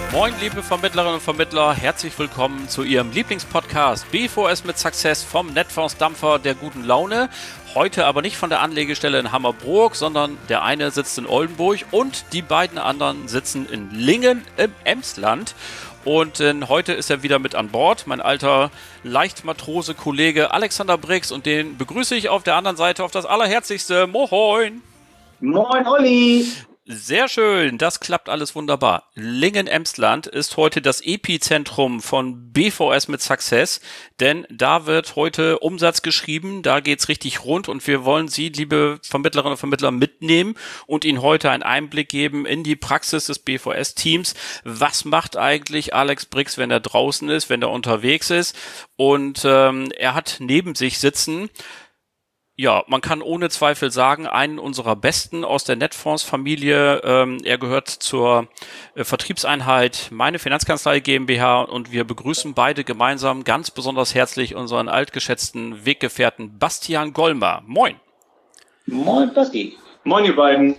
Moin, liebe Vermittlerinnen und Vermittler, herzlich willkommen zu Ihrem Lieblingspodcast BVS mit Success vom Netfondsdampfer der guten Laune. Heute aber nicht von der Anlegestelle in Hammerbrook, sondern der eine sitzt in Oldenburg und die beiden anderen sitzen in Lingen im Emsland. Und heute ist er wieder mit an Bord, mein alter Leichtmatrose-Kollege Alexander Brix, und den begrüße ich auf der anderen Seite auf das Allerherzlichste. Moin! Moin, Olli! Sehr schön, das klappt alles wunderbar. Lingen-Emsland ist heute das Epizentrum von BVS mit Success, denn da wird heute Umsatz geschrieben, da geht's richtig rund und wir wollen Sie, liebe Vermittlerinnen und Vermittler, mitnehmen und Ihnen heute einen Einblick geben in die Praxis des BVS-Teams. Was macht eigentlich Alex Brix, wenn er draußen ist, wenn er unterwegs ist? Und er hat neben sich sitzen, ja, man kann ohne Zweifel sagen, einen unserer Besten aus der Netfonds-Familie. Er gehört zur Vertriebseinheit Meine Finanzkanzlei GmbH und wir begrüßen beide gemeinsam ganz besonders herzlich unseren altgeschätzten Weggefährten Bastian Gollmer. Moin. Moin, Basti. Moin, ihr beiden.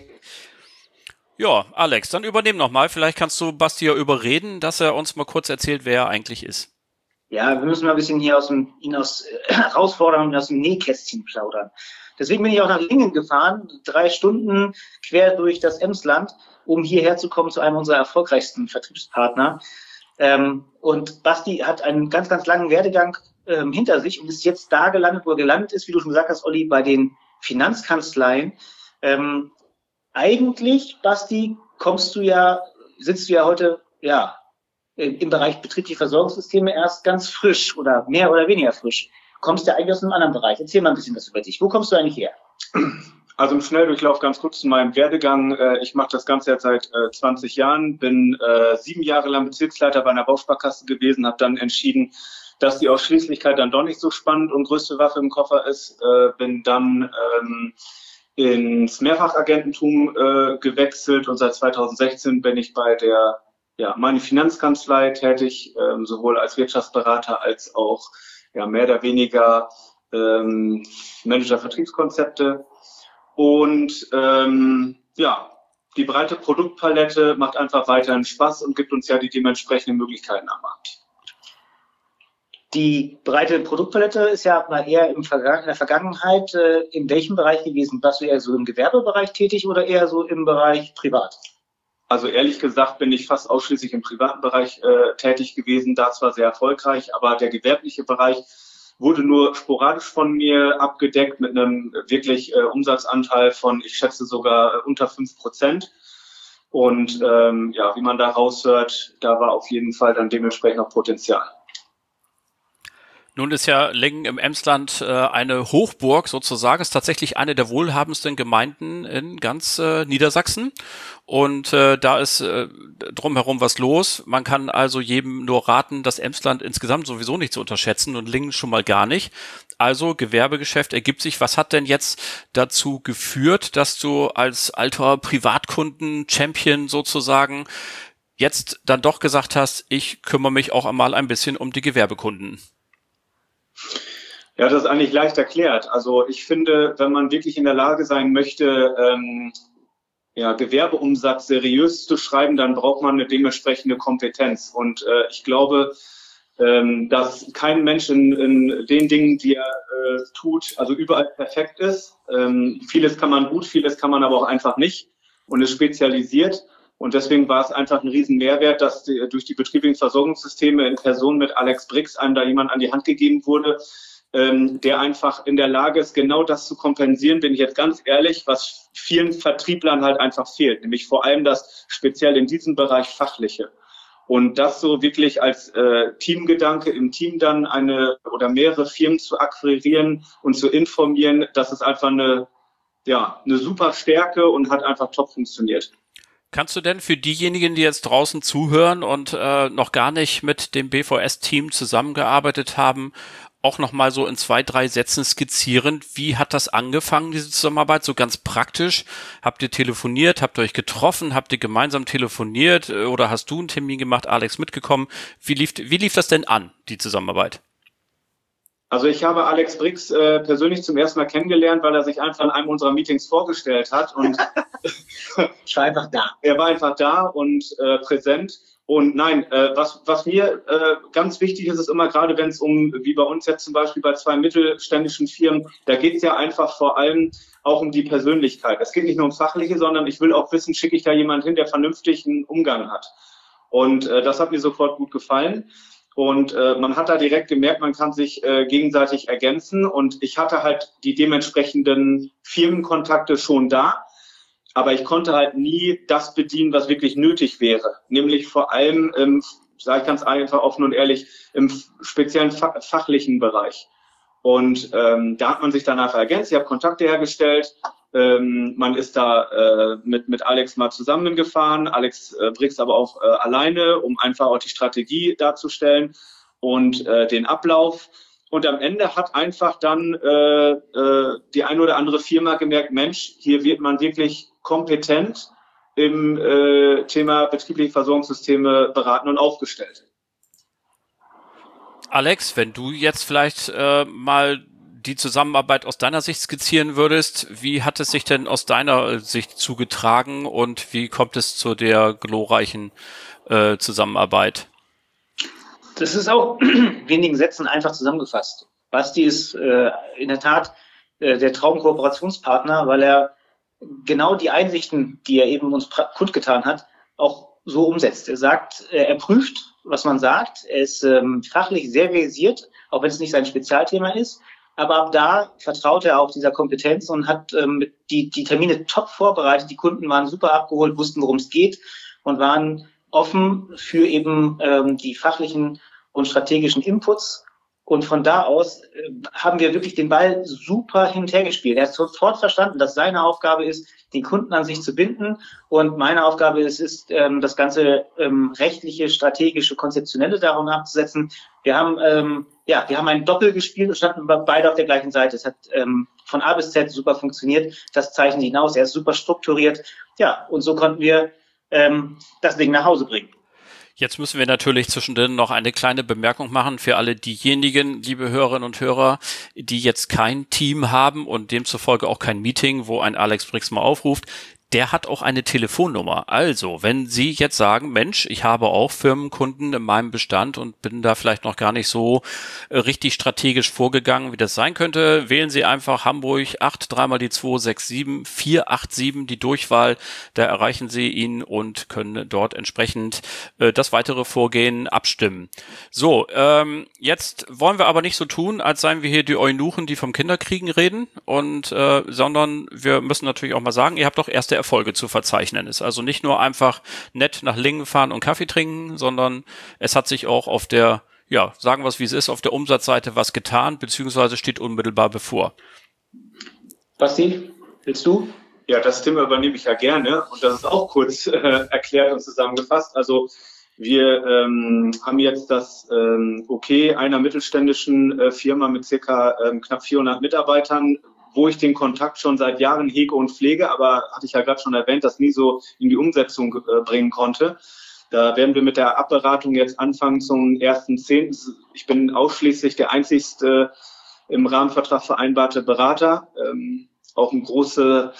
Ja, Alex, dann übernehm nochmal. Vielleicht kannst du Basti ja überreden, dass er uns mal kurz erzählt, wer er eigentlich ist. Ja, wir müssen mal ein bisschen hier herausfordern und aus dem Nähkästchen plaudern. Deswegen bin ich auch nach Lingen gefahren, 3 Stunden quer durch das Emsland, um hierher zu kommen zu einem unserer erfolgreichsten Vertriebspartner. Und Basti hat einen ganz, ganz langen Werdegang hinter sich und ist jetzt da gelandet, wo er gelandet ist, wie du schon gesagt hast, Olli, bei den Finanzkanzleien. Eigentlich, Basti, sitzt du ja heute, im Bereich betriebliche Versorgungssysteme erst ganz frisch oder mehr oder weniger frisch. Kommst du eigentlich aus einem anderen Bereich? Erzähl mal ein bisschen was über dich. Wo kommst du eigentlich her? Also im Schnelldurchlauf ganz kurz zu meinem Werdegang. Ich mache das Ganze jetzt seit 20 Jahren, bin 7 Jahre lang Bezirksleiter bei einer Bausparkasse gewesen, habe dann entschieden, dass die Ausschließlichkeit dann doch nicht so spannend und größte Waffe im Koffer ist. Bin dann ins Mehrfachagententum gewechselt und seit 2016 bin ich bei der Meine Finanzkanzlei tätig, sowohl als Wirtschaftsberater als auch mehr oder weniger Manager Vertriebskonzepte. Und die breite Produktpalette macht einfach weiterhin Spaß und gibt uns ja die dementsprechenden Möglichkeiten am Markt. Die breite Produktpalette ist ja mal eher in der Vergangenheit in welchem Bereich gewesen? Warst du eher so im Gewerbebereich tätig oder eher so im Bereich Privat? Also ehrlich gesagt bin ich fast ausschließlich im privaten Bereich tätig gewesen, da zwar sehr erfolgreich, aber der gewerbliche Bereich wurde nur sporadisch von mir abgedeckt mit einem wirklich Umsatzanteil von, ich schätze sogar unter 5%. Und wie man da raushört, da war auf jeden Fall dann dementsprechend noch Potenzial. Nun ist ja Lingen im Emsland eine Hochburg sozusagen, ist tatsächlich eine der wohlhabendsten Gemeinden in ganz Niedersachsen und da ist drumherum was los. Man kann also jedem nur raten, das Emsland insgesamt sowieso nicht zu unterschätzen und Lingen schon mal gar nicht. Also Gewerbegeschäft ergibt sich. Was hat denn jetzt dazu geführt, dass du als alter Privatkunden-Champion sozusagen jetzt dann doch gesagt hast, ich kümmere mich auch einmal ein bisschen um die Gewerbekunden? Ja, das ist eigentlich leicht erklärt. Also ich finde, wenn man wirklich in der Lage sein möchte, Gewerbeumsatz seriös zu schreiben, dann braucht man eine dementsprechende Kompetenz. Und ich glaube, dass kein Mensch in den Dingen, die er tut, also überall perfekt ist. Vieles kann man gut, vieles kann man aber auch einfach nicht und ist spezialisiert. Und deswegen war es einfach ein riesen Mehrwert, dass durch die betrieblichen Versorgungssysteme in Person mit Alex Brix einem da jemand an die Hand gegeben wurde, der einfach in der Lage ist, genau das zu kompensieren, bin ich jetzt ganz ehrlich, was vielen Vertrieblern halt einfach fehlt, nämlich vor allem das speziell in diesem Bereich Fachliche. Und das so wirklich als Teamgedanke im Team dann eine oder mehrere Firmen zu akquirieren und zu informieren, das ist einfach eine super Stärke und hat einfach top funktioniert. Kannst du denn für diejenigen, die jetzt draußen zuhören und noch gar nicht mit dem BVS-Team zusammengearbeitet haben, auch noch mal so in 2, 3 Sätzen skizzieren, wie hat das angefangen, diese Zusammenarbeit, so ganz praktisch? Habt ihr telefoniert, habt ihr euch getroffen, habt ihr gemeinsam telefoniert oder hast du einen Termin gemacht, Alex mitgekommen? Wie lief das denn an, die Zusammenarbeit? Also ich habe Alex Brix persönlich zum ersten Mal kennengelernt, weil er sich einfach in einem unserer Meetings vorgestellt hat und ich war einfach da. Er war einfach da und präsent. Und nein, was mir ganz wichtig ist, ist immer gerade, wenn es wie bei uns jetzt zum Beispiel bei 2 mittelständischen Firmen, da geht es ja einfach vor allem auch um die Persönlichkeit. Es geht nicht nur ums Fachliche, sondern ich will auch wissen, schicke ich da jemanden hin, der vernünftigen Umgang hat. Und das hat mir sofort gut gefallen. Und man hat da direkt gemerkt, man kann sich gegenseitig ergänzen. Und ich hatte halt die dementsprechenden Firmenkontakte schon da. Aber ich konnte halt nie das bedienen, was wirklich nötig wäre. Nämlich vor allem, sage ich ganz einfach offen und ehrlich, im speziellen fachlichen Bereich. Und da hat man sich danach ergänzt. Ich habe Kontakte hergestellt. Man ist da mit Alex mal zusammengefahren. Alex Brix aber auch alleine, um einfach auch die Strategie darzustellen und den Ablauf. Und am Ende hat einfach dann die eine oder andere Firma gemerkt, Mensch, hier wird man wirklich kompetent im Thema betriebliche Versorgungssysteme beraten und aufgestellt. Alex, wenn du jetzt vielleicht mal die Zusammenarbeit aus deiner Sicht skizzieren würdest, wie hat es sich denn aus deiner Sicht zugetragen und wie kommt es zu der glorreichen Zusammenarbeit? Das ist auch in wenigen Sätzen einfach zusammengefasst. Basti ist in der Tat der Traumkooperationspartner, weil er genau die Einsichten, die er eben uns kundgetan hat, auch so umsetzt. Er sagt, er prüft, was man sagt. Er ist fachlich sehr versiert, auch wenn es nicht sein Spezialthema ist. Aber ab da vertraut er auch dieser Kompetenz und hat die Termine top vorbereitet. Die Kunden waren super abgeholt, wussten, worum es geht und waren offen für eben die fachlichen und strategischen Inputs. Und von da aus haben wir wirklich den Ball super hin und her gespielt. Er hat sofort verstanden, dass seine Aufgabe ist, den Kunden an sich zu binden. Und meine Aufgabe ist das ganze rechtliche, strategische, konzeptionelle darum abzusetzen. Wir haben ein Doppel gespielt und standen beide auf der gleichen Seite. Es hat von A bis Z super funktioniert. Das zeichnet ihn aus. Er ist super strukturiert. Ja, und so konnten wir das Ding nach Hause bringen. Jetzt müssen wir natürlich zwischendrin noch eine kleine Bemerkung machen für alle diejenigen, liebe Hörerinnen und Hörer, die jetzt kein Team haben und demzufolge auch kein Meeting, wo ein Alex Brix mal aufruft. Der hat auch eine Telefonnummer. Also, wenn Sie jetzt sagen, Mensch, ich habe auch Firmenkunden in meinem Bestand und bin da vielleicht noch gar nicht so richtig strategisch vorgegangen, wie das sein könnte, wählen Sie einfach Hamburg 8, 3 mal die 2, 6, 7, 4, 8, 7, die Durchwahl. Da erreichen Sie ihn und können dort entsprechend das weitere Vorgehen abstimmen. So, jetzt wollen wir aber nicht so tun, als seien wir hier die Eunuchen, die vom Kinderkriegen reden, und sondern wir müssen natürlich auch mal sagen, ihr habt doch erste Erfolge zu verzeichnen. Ist also nicht nur einfach nett nach Lingen fahren und Kaffee trinken, sondern es hat sich auch auf der, ja, sagen wir es wie es ist, auf der Umsatzseite was getan, beziehungsweise steht unmittelbar bevor. Basti, willst du? Ja, das Thema übernehme ich ja gerne und das ist auch kurz erklärt und zusammengefasst. Also wir haben jetzt das Okay einer mittelständischen Firma mit circa knapp 400 Mitarbeitern, wo ich den Kontakt schon seit Jahren hege und pflege, aber hatte ich ja gerade schon erwähnt, das nie so in die Umsetzung bringen konnte. Da werden wir mit der Abberatung jetzt anfangen zum 1.10. Ich bin ausschließlich der einzigste im Rahmenvertrag vereinbarte Berater. Auch eine große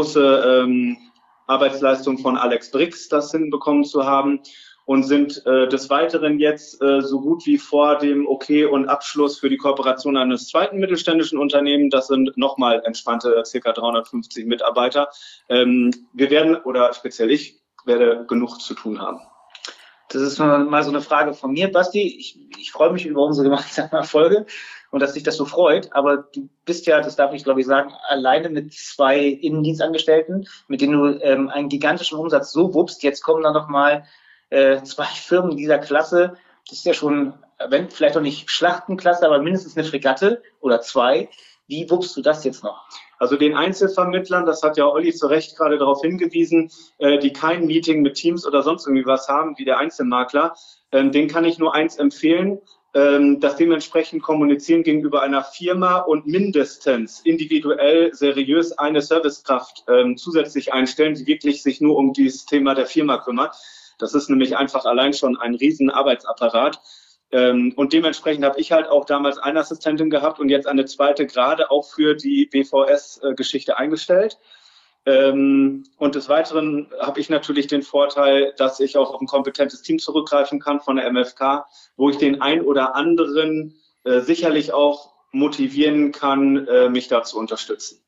Arbeitsleistung von Alex Brix, das hinbekommen zu haben. Und sind des Weiteren jetzt so gut wie vor dem Okay und Abschluss für die Kooperation eines zweiten mittelständischen Unternehmens. Das sind nochmal entspannte ca. 350 Mitarbeiter. Wir werden, oder speziell ich, werde genug zu tun haben. Das ist mal so eine Frage von mir, Basti. Ich freue mich über unsere gemeinsame Erfolge und dass dich das so freut. Aber du bist ja, das darf ich glaube ich sagen, alleine mit 2 Innendienstangestellten, mit denen du einen gigantischen Umsatz so wuppst. Jetzt kommen da noch mal 2 Firmen dieser Klasse. Das ist ja schon, wenn vielleicht noch nicht Schlachtenklasse, aber mindestens eine Fregatte oder 2. Wie wuppst du das jetzt noch? Also den Einzelvermittlern, das hat ja Olli zu Recht gerade darauf hingewiesen, die kein Meeting mit Teams oder sonst irgendwie was haben, wie der Einzelmakler, den kann ich nur eins empfehlen, das dementsprechend kommunizieren gegenüber einer Firma und mindestens individuell seriös eine Servicekraft zusätzlich einstellen, die wirklich sich nur um dieses Thema der Firma kümmert. Das ist nämlich einfach allein schon ein riesen Arbeitsapparat. Und dementsprechend habe ich halt auch damals eine Assistentin gehabt und jetzt eine zweite gerade auch für die BVS-Geschichte eingestellt. Und des Weiteren habe ich natürlich den Vorteil, dass ich auch auf ein kompetentes Team zurückgreifen kann von der MFK, wo ich den ein oder anderen sicherlich auch motivieren kann, mich da zu unterstützen.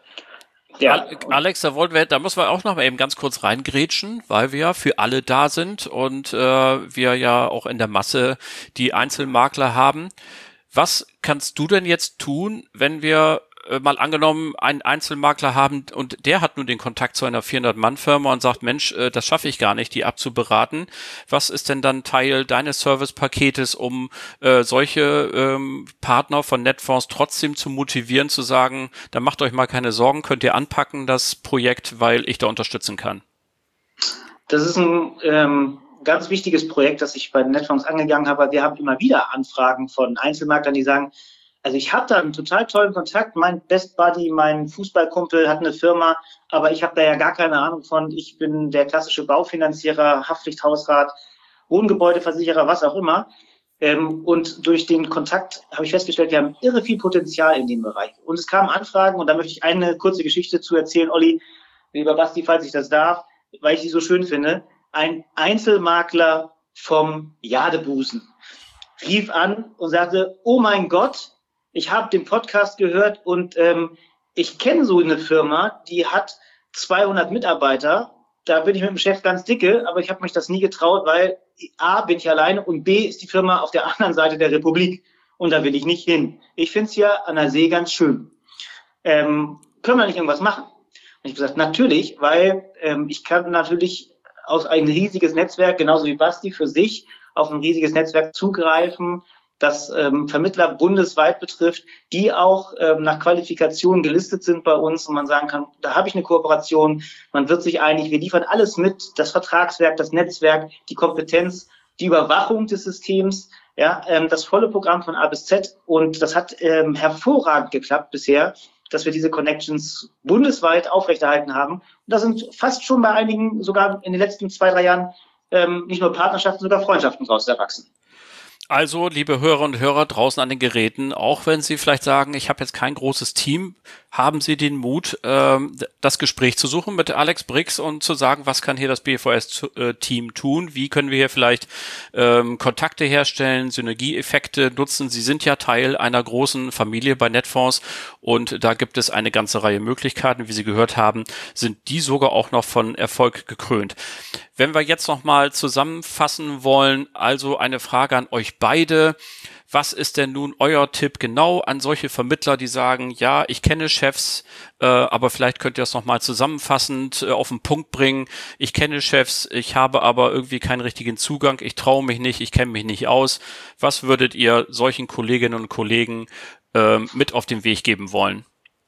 Ja. Alex, da müssen wir auch noch mal eben ganz kurz reingrätschen, weil wir ja für alle da sind und wir ja auch in der Masse die Einzelmakler haben. Was kannst du denn jetzt tun, wenn wir mal angenommen einen Einzelmakler haben und der hat nun den Kontakt zu einer 400-Mann-Firma und sagt, Mensch, das schaffe ich gar nicht, die abzuberaten. Was ist denn dann Teil deines Servicepaketes, um solche Partner von Netfonds trotzdem zu motivieren, zu sagen, da macht euch mal keine Sorgen, könnt ihr anpacken, das Projekt, weil ich da unterstützen kann? Das ist ein ganz wichtiges Projekt, das ich bei den Netfonds angegangen habe. Wir haben immer wieder Anfragen von Einzelmaklern, die sagen, also ich habe da einen total tollen Kontakt. Mein Best Buddy, mein Fußballkumpel hat eine Firma, aber ich habe da ja gar keine Ahnung von. Ich bin der klassische Baufinanzierer, Haftpflichthausrat, Wohngebäudeversicherer, was auch immer. Und durch den Kontakt habe ich festgestellt, wir haben irre viel Potenzial in dem Bereich. Und es kamen Anfragen und da möchte ich eine kurze Geschichte zu erzählen. Olli, lieber Basti, falls ich das darf, weil ich sie so schön finde. Ein Einzelmakler vom Jadebusen rief an und sagte, oh mein Gott, ich habe den Podcast gehört und ich kenne so eine Firma, die hat 200 Mitarbeiter. Da bin ich mit dem Chef ganz dicke, aber ich habe mich das nie getraut, weil A, bin ich alleine und B, ist die Firma auf der anderen Seite der Republik und da will ich nicht hin. Ich finde es hier an der See ganz schön. Können wir nicht irgendwas machen? Und ich habe gesagt, natürlich, weil ich kann natürlich aus ein riesiges Netzwerk, genauso wie Basti für sich, auf ein riesiges Netzwerk zugreifen, das Vermittler bundesweit betrifft, die auch nach Qualifikation gelistet sind bei uns und man sagen kann, da habe ich eine Kooperation, man wird sich einig, wir liefern alles mit, das Vertragswerk, das Netzwerk, die Kompetenz, die Überwachung des Systems, ja, das volle Programm von A bis Z und das hat hervorragend geklappt bisher, dass wir diese Connections bundesweit aufrechterhalten haben. Und da sind fast schon bei einigen, sogar in den letzten 2-3 Jahren, nicht nur Partnerschaften, sogar Freundschaften daraus erwachsen. Also, liebe Hörer und Hörer draußen an den Geräten, auch wenn Sie vielleicht sagen, ich habe jetzt kein großes Team, haben Sie den Mut, das Gespräch zu suchen mit Alex Brix und zu sagen, was kann hier das BVS-Team tun? Wie können wir hier vielleicht Kontakte herstellen, Synergieeffekte nutzen? Sie sind ja Teil einer großen Familie bei Netfonds und da gibt es eine ganze Reihe Möglichkeiten. Wie Sie gehört haben, sind die sogar auch noch von Erfolg gekrönt. Wenn wir jetzt nochmal zusammenfassen wollen, also eine Frage an euch beide. Was ist denn nun euer Tipp genau an solche Vermittler, die sagen, ja, ich kenne Chefs, aber vielleicht könnt ihr das nochmal zusammenfassend auf den Punkt bringen. Ich kenne Chefs, ich habe aber irgendwie keinen richtigen Zugang, ich traue mich nicht, ich kenne mich nicht aus. Was würdet ihr solchen Kolleginnen und Kollegen mit auf den Weg geben wollen?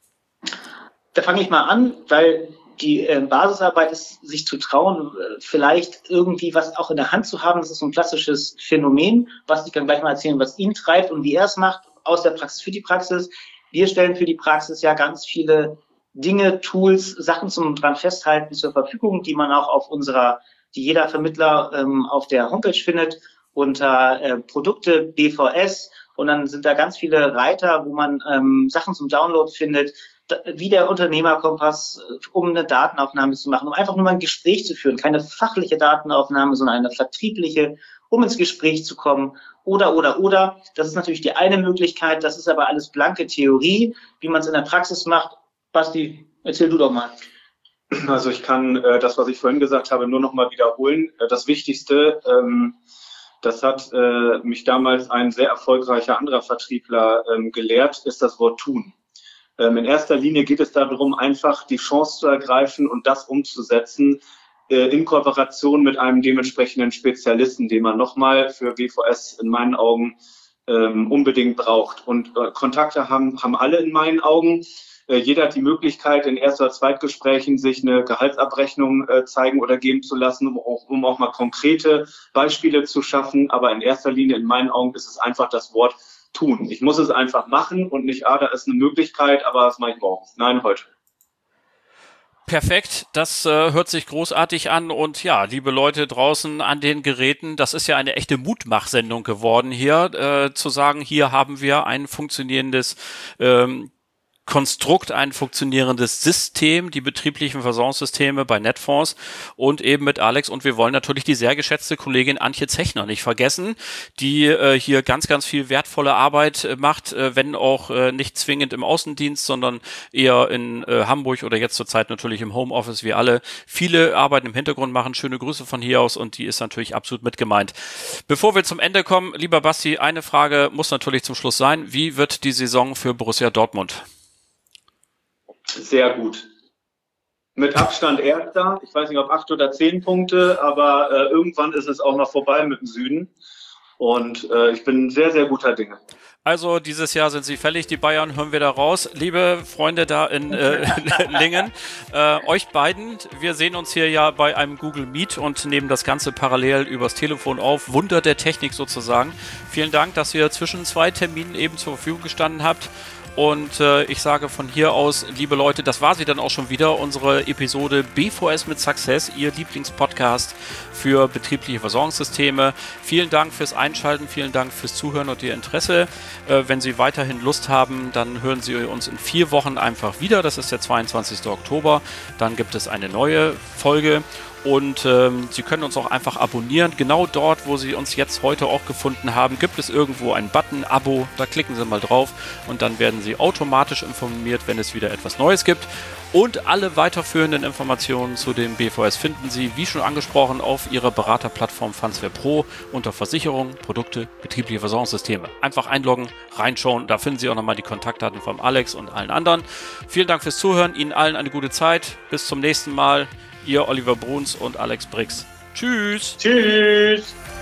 Da fange ich mal an, weil die Basisarbeit ist, sich zu trauen, vielleicht irgendwie was auch in der Hand zu haben. Das ist so ein klassisches Phänomen, was ich kann gleich mal erzählen, was ihn treibt und wie er es macht, aus der Praxis für die Praxis. Wir stellen für die Praxis ja ganz viele Dinge, Tools, Sachen zum dran festhalten zur Verfügung, die man auch auf die jeder Vermittler auf der Homepage findet, unter Produkte BVS. Und dann sind da ganz viele Reiter, wo man Sachen zum Download findet, wie der Unternehmerkompass, um eine Datenaufnahme zu machen, um einfach nur mal ein Gespräch zu führen. Keine fachliche Datenaufnahme, sondern eine vertriebliche, um ins Gespräch zu kommen. Oder. Das ist natürlich die eine Möglichkeit. Das ist aber alles blanke Theorie, wie man es in der Praxis macht. Basti, erzähl du doch mal. Also ich kann das, was ich vorhin gesagt habe, nur noch mal wiederholen. Das Wichtigste, das hat mich damals ein sehr erfolgreicher anderer Vertriebler gelehrt, ist das Wort tun. In erster Linie geht es darum, einfach die Chance zu ergreifen und das umzusetzen in Kooperation mit einem dementsprechenden Spezialisten, den man nochmal für BVS in meinen Augen unbedingt braucht. Und Kontakte haben alle in meinen Augen. Jeder hat die Möglichkeit, in Erst- oder Zweitgesprächen sich eine Gehaltsabrechnung zeigen oder geben zu lassen, um auch mal konkrete Beispiele zu schaffen. Aber in erster Linie in meinen Augen ist es einfach das Wort tun. Ich muss es einfach machen und nicht, da ist eine Möglichkeit, aber das mache ich morgen. Nein, heute. Perfekt, das hört sich großartig an und ja, liebe Leute draußen an den Geräten, das ist ja eine echte Mutmachsendung geworden hier, zu sagen, hier haben wir ein funktionierendes Konstrukt, ein funktionierendes System, die betrieblichen Versorgungssysteme bei Netfonds und eben mit Alex. Und wir wollen natürlich die sehr geschätzte Kollegin Antje Zechner nicht vergessen, die hier ganz, ganz viel wertvolle Arbeit macht, wenn auch nicht zwingend im Außendienst, sondern eher in Hamburg oder jetzt zurzeit natürlich im Homeoffice wie alle. Viele Arbeiten im Hintergrund machen. Schöne Grüße von hier aus und die ist natürlich absolut mit gemeint. Bevor wir zum Ende kommen, lieber Basti, eine Frage muss natürlich zum Schluss sein. Wie wird die Saison für Borussia Dortmund? Sehr gut. Mit Abstand Erster. Ich weiß nicht, ob 8 oder 10 Punkte, aber irgendwann ist es auch noch vorbei mit dem Süden. Und ich bin sehr, sehr guter Dinge. Also dieses Jahr sind sie fällig, die Bayern, hören wir da raus. Liebe Freunde da in Lingen, euch beiden, wir sehen uns hier ja bei einem Google Meet und nehmen das Ganze parallel übers Telefon auf. Wunder der Technik sozusagen. Vielen Dank, dass ihr zwischen 2 Terminen eben zur Verfügung gestanden habt. Und ich sage von hier aus, liebe Leute, das war sie dann auch schon wieder, unsere Episode BVS mit Success, Ihr Lieblingspodcast für betriebliche Versorgungssysteme. Vielen Dank fürs Einschalten, vielen Dank fürs Zuhören und Ihr Interesse. Wenn Sie weiterhin Lust haben, dann hören Sie uns in 4 Wochen einfach wieder. Das ist der 22. Oktober. Dann gibt es eine neue Folge. Und Sie können uns auch einfach abonnieren. Genau dort, wo Sie uns jetzt heute auch gefunden haben, gibt es irgendwo einen Button, Abo. Da klicken Sie mal drauf und dann werden Sie automatisch informiert, wenn es wieder etwas Neues gibt. Und alle weiterführenden Informationen zu dem BVS finden Sie, wie schon angesprochen, auf Ihrer Beraterplattform Fansware Pro unter Versicherung, Produkte, betriebliche Versorgungssysteme. Einfach einloggen, reinschauen. Da finden Sie auch nochmal die Kontaktdaten von Alex und allen anderen. Vielen Dank fürs Zuhören. Ihnen allen eine gute Zeit. Bis zum nächsten Mal. Ihr Oliver Bruns und Alex Brix. Tschüss. Tschüss.